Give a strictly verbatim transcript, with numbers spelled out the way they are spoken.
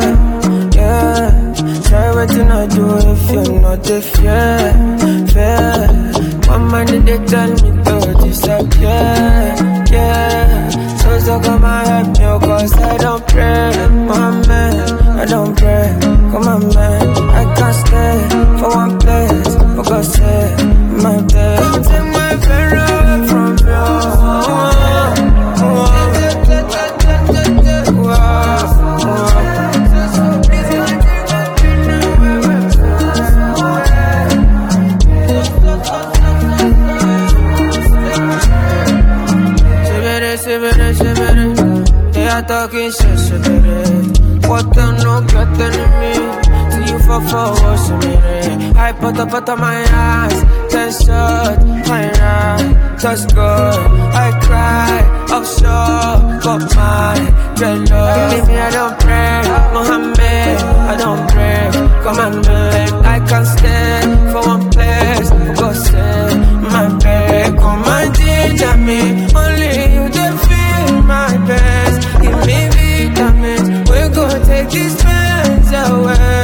yeah. Try what you not do if you're not a fair, fair. One man they tell me to disappear, yeah. So so come and help me, cause I don't pray, my man, I don't pray. Come on man, I can't stay for one place, for God's sake, my day. Don't take my pharaoh from you. They are talking shit, shit, what the no get enemy. See you for forward, me. I put up out of my eyes, ten shot, fine right, just good. I cry, offshore, got my dreadlocks. Believe me, I don't pray, Mohammed, I don't pray. Commandment, I can't stay for one place. Go say my bed, come and ginger me. Only you can feel my best. Give me vitamins, we gon' take these pains away.